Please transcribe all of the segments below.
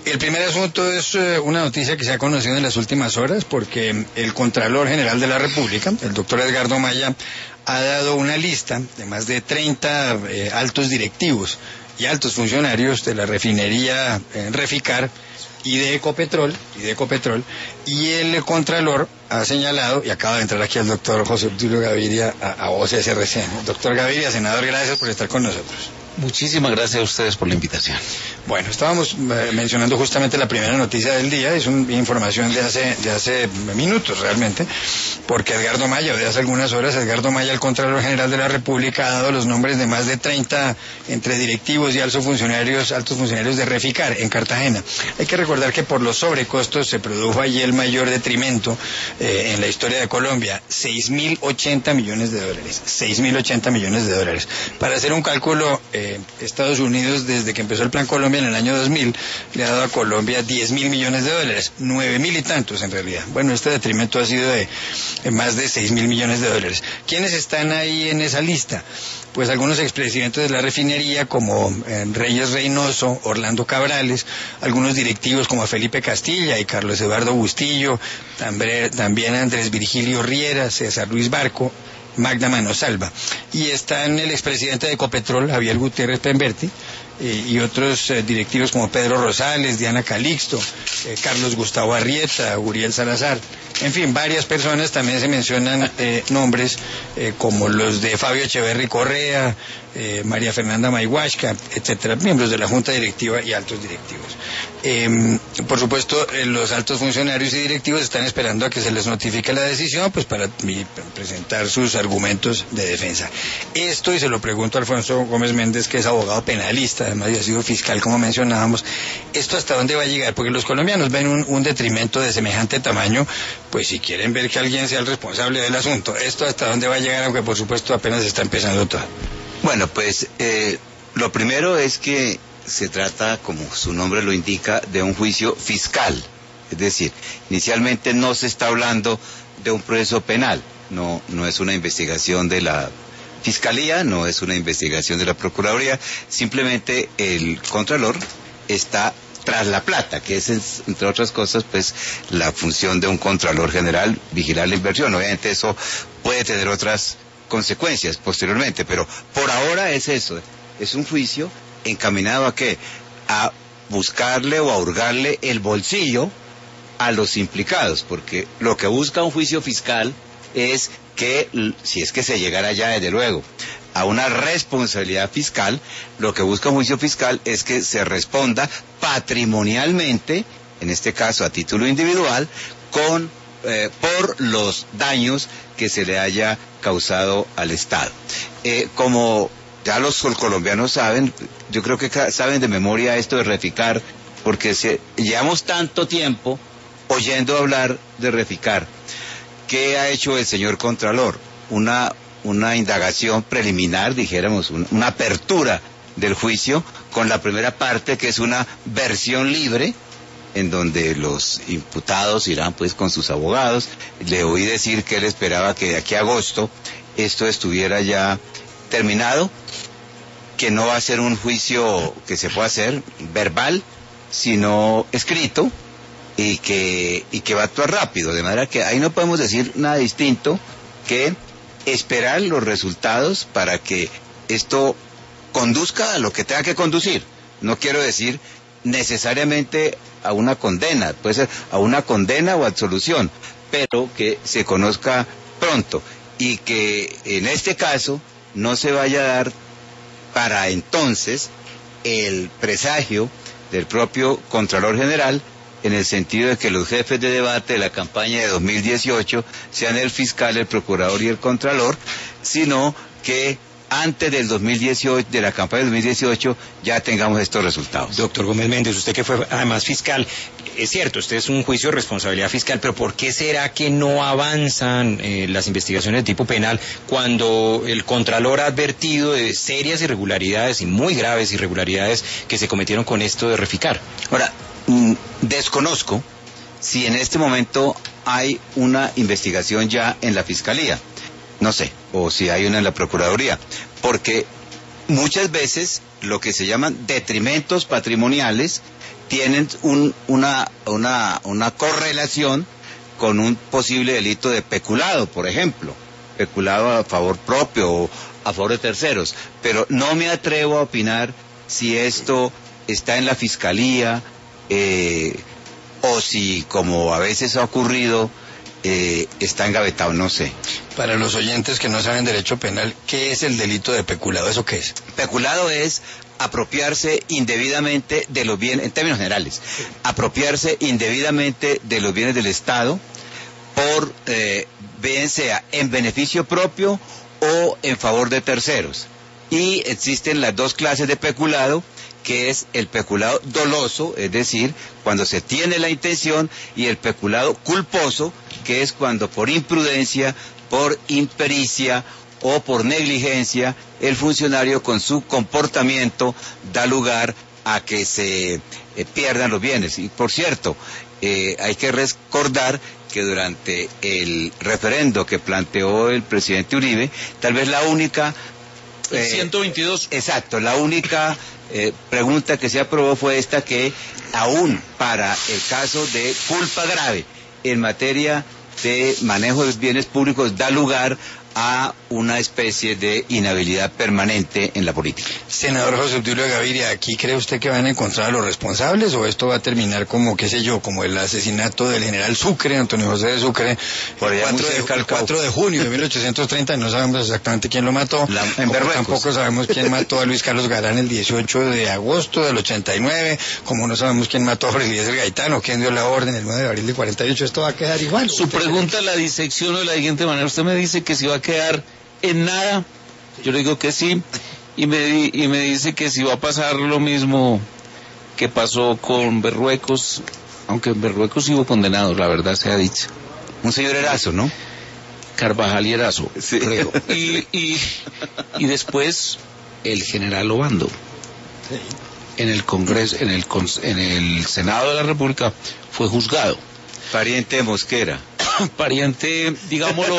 El primer asunto es una noticia que se ha conocido en las últimas horas porque el Contralor General de la República, el doctor Edgardo Maya, ha dado una lista de más de 30 altos directivos y altos funcionarios de la refinería Reficar y de Ecopetrol, y el Contralor ha señalado, y acaba de entrar aquí el doctor José Obdulio Gaviria a Voces RCN. Doctor Gaviria, senador, gracias por estar con nosotros. Muchísimas gracias a ustedes por la invitación. Bueno, estábamos mencionando justamente la primera noticia del día, es una información de hace minutos realmente, porque Edgardo Maya, de hace algunas horas, Edgardo Maya, el Contralor General de la República, ha dado los nombres de más de 30 entre directivos y altos funcionarios de Reficar en Cartagena. Hay que recordar que por los sobrecostos se produjo allí el mayor detrimento en la historia de Colombia, 6.080 millones de dólares. 6.080 millones de dólares. Para hacer un cálculo, Estados Unidos, desde que empezó el Plan Colombia en el año 2000, le ha dado a Colombia 10.000 millones de dólares, 9.000 y tantos en realidad. Bueno, este detrimento ha sido de más de 6.000 millones de dólares. ¿Quiénes están ahí en esa lista? Pues algunos expresidentes de la refinería como Reyes Reynoso, Orlando Cabrales, algunos directivos como Felipe Castilla y Carlos Eduardo Bustillo, también Andrés Virgilio Riera, César Luis Barco, Magda Manosalva. Y están el expresidente de Ecopetrol, Javier Gutiérrez Pemberti, y otros directivos como Pedro Rosales, Diana Calixto, Carlos Gustavo Arrieta, Uriel Salazar. En fin, varias personas. También se mencionan nombres como los de Fabio Echeverry Correa, María Fernanda Mayhuasca, etcétera, miembros de la Junta Directiva y altos directivos. Por supuesto, los altos funcionarios y directivos están esperando a que se les notifique la decisión, pues para presentar sus argumentos de defensa. Esto, y se lo pregunto a Alfonso Gómez Méndez, que es abogado penalista, además ya ha sido fiscal, como mencionábamos, ¿esto hasta dónde va a llegar? Porque los colombianos ven un detrimento de semejante tamaño, pues si quieren ver que alguien sea el responsable del asunto, ¿esto hasta dónde va a llegar? Aunque por supuesto apenas está empezando todo. Bueno, pues lo primero es que se trata, como su nombre lo indica, de un juicio fiscal. Es decir, inicialmente no se está hablando de un proceso penal, no es una investigación de la Fiscalía, no es una investigación de la Procuraduría, simplemente el Contralor está tras la plata, que es, entre otras cosas, pues la función de un Contralor General, vigilar la inversión. Obviamente eso puede tener otras consecuencias posteriormente, pero por ahora es eso, es un juicio encaminado ¿a qué? A buscarle o a hurgarle el bolsillo a los implicados, porque lo que busca un juicio fiscal es que, si es que se llegara ya desde luego a una responsabilidad fiscal, lo que busca un juicio fiscal es que se responda patrimonialmente, en este caso a título individual, por los daños que se le haya causado al Estado. Como ya los colombianos saben, yo creo que saben de memoria esto de Reficar, porque llevamos tanto tiempo oyendo hablar de Reficar. ¿Qué ha hecho el señor Contralor? Una indagación preliminar, dijéramos, una apertura del juicio, con la primera parte, que es una versión libre, en donde los imputados irán pues con sus abogados. Le oí decir que él esperaba que de aquí a agosto esto estuviera ya terminado, que no va a ser un juicio que se pueda hacer verbal, sino escrito, y que va a actuar rápido, de manera que ahí no podemos decir nada distinto que esperar los resultados para que esto conduzca a lo que tenga que conducir. No quiero decir necesariamente a una condena, puede ser a una condena o absolución, pero que se conozca pronto y que en este caso no se vaya a dar para entonces el presagio del propio Contralor General, en el sentido de que los jefes de debate de la campaña de 2018 sean el fiscal, el procurador y el contralor, sino que antes del 2018, de la campaña de 2018, ya tengamos estos resultados. Doctor Gómez Méndez, usted que fue además fiscal, es cierto, este es un juicio de responsabilidad fiscal, pero ¿por qué será que no avanzan las investigaciones de tipo penal cuando el Contralor ha advertido de serias irregularidades y muy graves irregularidades que se cometieron con esto de Reficar? Ahora, desconozco si en este momento hay una investigación ya en la Fiscalía, no sé, o si hay una en la Procuraduría, porque muchas veces lo que se llaman detrimentos patrimoniales tienen una correlación con un posible delito de peculado, por ejemplo, peculado a favor propio o a favor de terceros, pero no me atrevo a opinar si esto está en la fiscalía o si, como a veces ha ocurrido, está engavetado, no sé. Para los oyentes que no saben derecho penal, ¿qué es el delito de peculado? ¿Eso qué es? Peculado es apropiarse indebidamente de los bienes, en términos generales, apropiarse indebidamente de los bienes del Estado por, bien sea en beneficio propio o en favor de terceros. Y existen las dos clases de peculado, que es el peculado doloso, es decir, cuando se tiene la intención, y el peculado culposo, que es cuando por imprudencia, por impericia o por negligencia, el funcionario con su comportamiento da lugar a que se pierdan los bienes. Y por cierto, hay que recordar que durante el referendo que planteó el presidente Uribe, tal vez la única... el 122. Exacto, la única pregunta que se aprobó fue esta, que aún para el caso de culpa grave en materia de manejo de bienes públicos da lugar a una especie de inhabilidad permanente en la política. Senador José Obdulio Gaviria, ¿aquí cree usted que van a encontrar a los responsables o esto va a terminar como, qué sé yo, como el asesinato del general Sucre, Antonio José de Sucre, el 4 de junio de 1830, no sabemos exactamente quién lo mató, tampoco sabemos quién mató a Luis Carlos Galán el 18 de agosto del 89, como no sabemos quién mató a Jorge Eliezer Gaitano, quién dio la orden el 9 de abril del 48, esto va a quedar igual. Su pregunta la disecciono de la siguiente manera: usted me dice que si va a quedar en nada, yo le digo que sí, y me dice que si va a pasar lo mismo que pasó con Berruecos, aunque en Berruecos hubo condenados, la verdad sea dicha. Un señor Erazo, ¿no? Carvajal y Erazo, sí. Creo. Y después el general Obando, sí. En el Congreso, en el Senado de la República, fue juzgado. Pariente de Mosquera. Pariente, digámoslo.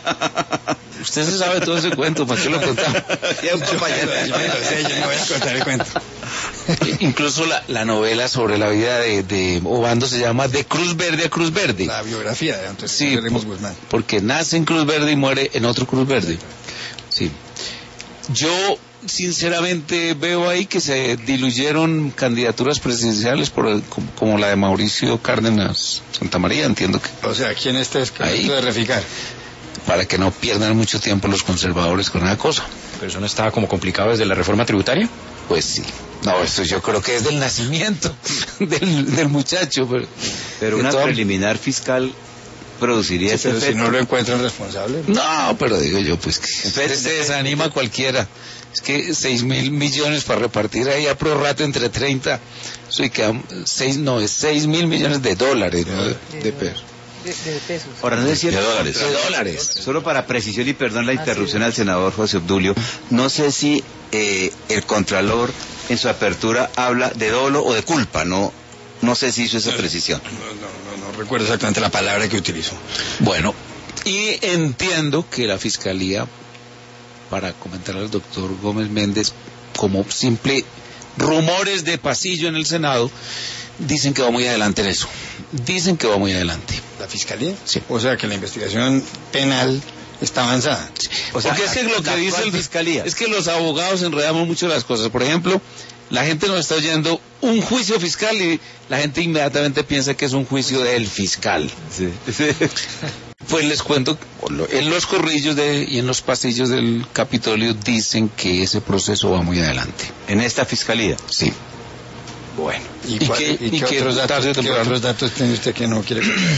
Usted se sabe todo ese cuento, ¿para qué lo contamos? Yo me voy a contar el cuento. Incluso la novela sobre la vida de Obando se llama De Cruz Verde a Cruz Verde. La biografía de Antonio sí, Guzmán. Porque nace en Cruz Verde y muere en otro Cruz Verde. Sí. Yo sinceramente veo ahí que se diluyeron candidaturas presidenciales como la de Mauricio Cárdenas Santamaría, entiendo que. O sea, ¿quién está escrito de Reficar? Para que no pierdan mucho tiempo los conservadores con una cosa. ¿Pero eso no estaba como complicado desde la reforma tributaria? Pues sí. No, eso yo creo que es del nacimiento del muchacho. Pero una preliminar fiscal produciría ese efecto. Si no lo encuentran responsable. No, pero digo yo, pues que se desanima cualquiera. Es que 6.000 millones para repartir ahí a prorrato entre 30, eso y quedan 6.000 millones de dólares, ¿no? De pesos. De pesos. Ahora, no es cierto. De dólares. Solo para precisión y perdón la interrupción al senador José Obdulio, no sé si el Contralor en su apertura habla de dolo o de culpa, no sé si hizo esa precisión. No recuerdo exactamente la palabra que utilizó. Bueno, y entiendo que la Fiscalía, para comentar al doctor Gómez Méndez, como simple rumores de pasillo en el Senado, dicen que va muy adelante en eso. Dicen que va muy adelante. ¿La Fiscalía? Sí. O sea que la investigación penal está avanzada. Sí. O sea, porque es que lo que dice el Fiscalía es que los abogados enredamos mucho las cosas. Por ejemplo, la gente nos está oyendo un juicio fiscal y la gente inmediatamente piensa que es un juicio del fiscal. Sí. Pues les cuento, en los corrillos y en los pasillos del Capitolio dicen que ese proceso va muy adelante. ¿En esta fiscalía? Sí. Bueno. ¿Y qué otros datos tiene usted que no quiere contar?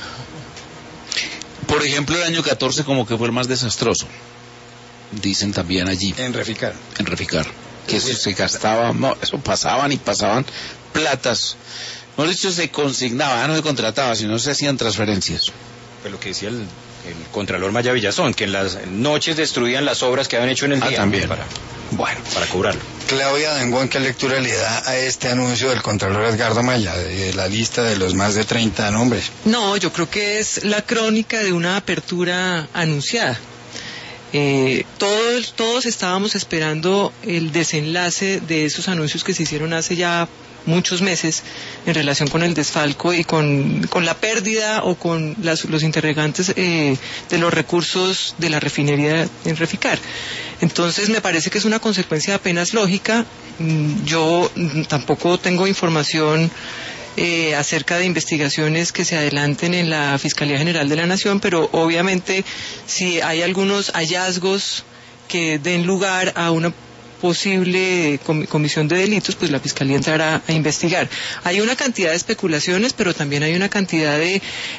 Por ejemplo, el año 14 como que fue el más desastroso. Dicen también allí. En Reficar. Que eso se gastaba, no, eso pasaban platas. No, de hecho se consignaba, no se contrataba, sino se hacían transferencias. Pues lo que decía el Contralor Maya Villazón, que en las noches destruían las obras que habían hecho en el día. También. Para cobrarlo. Claudia Dangón, ¿qué lectura le da a este anuncio del Contralor Edgardo Maya, de la lista de los más de 30 nombres? No, yo creo que es la crónica de una apertura anunciada. Todos estábamos esperando el desenlace de esos anuncios que se hicieron hace ya muchos meses en relación con el desfalco y con la pérdida o con los interrogantes de los recursos de la refinería en Reficar. Entonces me parece que es una consecuencia apenas lógica. Yo tampoco tengo información acerca de investigaciones que se adelanten en la Fiscalía General de la Nación, pero obviamente si hay algunos hallazgos que den lugar a una posible comisión de delitos, pues la Fiscalía entrará a investigar. Hay una cantidad de especulaciones, pero también hay una cantidad de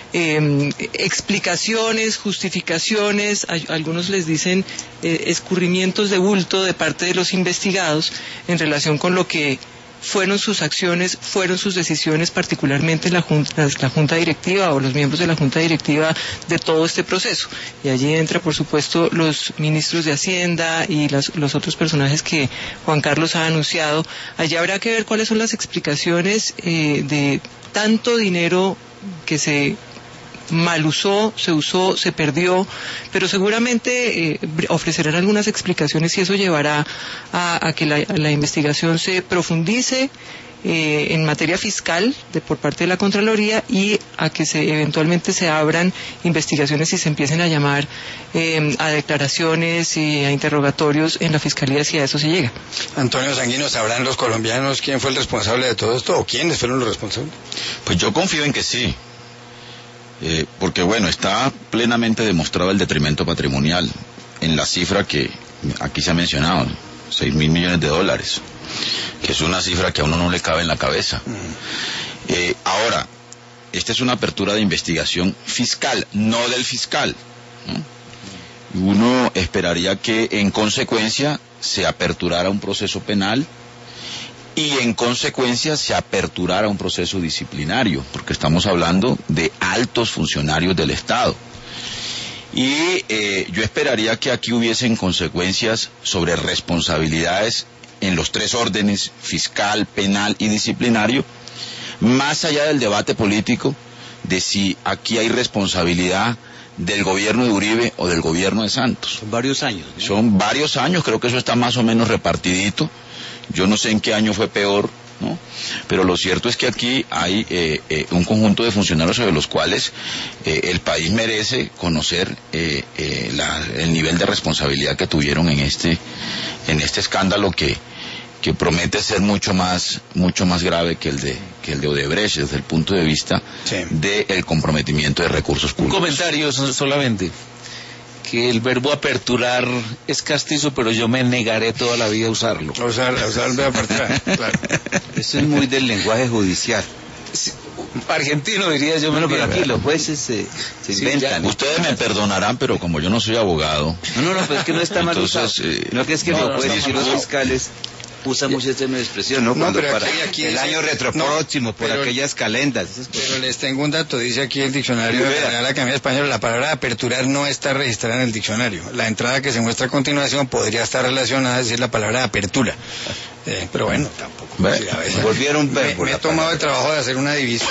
explicaciones, justificaciones, algunos les dicen escurrimientos de bulto de parte de los investigados en relación con lo que fueron sus acciones, fueron sus decisiones, particularmente la junta directiva o los miembros de la junta directiva de todo este proceso. Y allí entra, por supuesto, los ministros de Hacienda y los otros personajes que Juan Carlos ha anunciado. Allí habrá que ver cuáles son las explicaciones de tanto dinero que se mal usó, se perdió, pero seguramente ofrecerán algunas explicaciones y eso llevará a que la investigación se profundice en materia fiscal por parte de la Contraloría y a que eventualmente se abran investigaciones y se empiecen a llamar a declaraciones y a interrogatorios en la Fiscalía si a eso se llega. Antonio Sanguino, ¿sabrán los colombianos quién fue el responsable de todo esto o quiénes fueron los responsables? Pues yo confío en que sí. Porque bueno, está plenamente demostrado el detrimento patrimonial en la cifra que aquí se ha mencionado, 6.000 millones de dólares, que es una cifra que a uno no le cabe en la cabeza. Ahora, esta es una apertura de investigación fiscal, no del fiscal, ¿no? Uno esperaría que en consecuencia se aperturara un proceso penal y en consecuencia se aperturara un proceso disciplinario, porque estamos hablando de altos funcionarios del Estado. Y yo esperaría que aquí hubiesen consecuencias sobre responsabilidades en los tres órdenes, fiscal, penal y disciplinario, más allá del debate político de si aquí hay responsabilidad del gobierno de Uribe o del gobierno de Santos. Son varios años, ¿no? Son varios años, creo que eso está más o menos repartidito. Yo no sé en qué año fue peor, ¿no? Pero lo cierto es que aquí hay un conjunto de funcionarios sobre los cuales el país merece conocer el nivel de responsabilidad que tuvieron en este escándalo que promete ser mucho más grave que el de Odebrecht desde el punto de vista del comprometimiento de recursos públicos. Un comentario solamente, que el verbo aperturar es castizo, pero yo me negaré toda la vida a usarlo. Usar el verbo aperturar, claro. Eso es muy del lenguaje judicial. Sí, argentino diría yo. Bueno, pero aquí los jueces se inventan. Ustedes me perdonarán, pero como yo no soy abogado... No, pero es que no está mal usado. No, que es que los jueces y los fiscales usa mucho esta expresión, ¿no? Cuando pero para aquí el dice, año retropróximo, por aquellas calendas. Pero les tengo un dato, dice aquí el diccionario de la Real Academia Española, la palabra aperturar no está registrada en el diccionario. La entrada que se muestra a continuación podría estar relacionada a decir la palabra apertura. Pero bueno, tampoco. Volvieron verbo. Me he tomado el trabajo de hacer una división,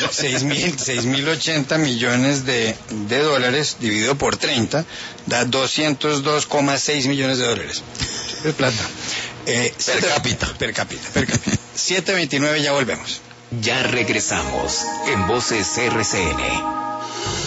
6.080 millones de dólares dividido por 30, da 202,6 millones de dólares. Es plata. Per cápita. 7:29, ya volvemos. Ya regresamos en Voces RCN.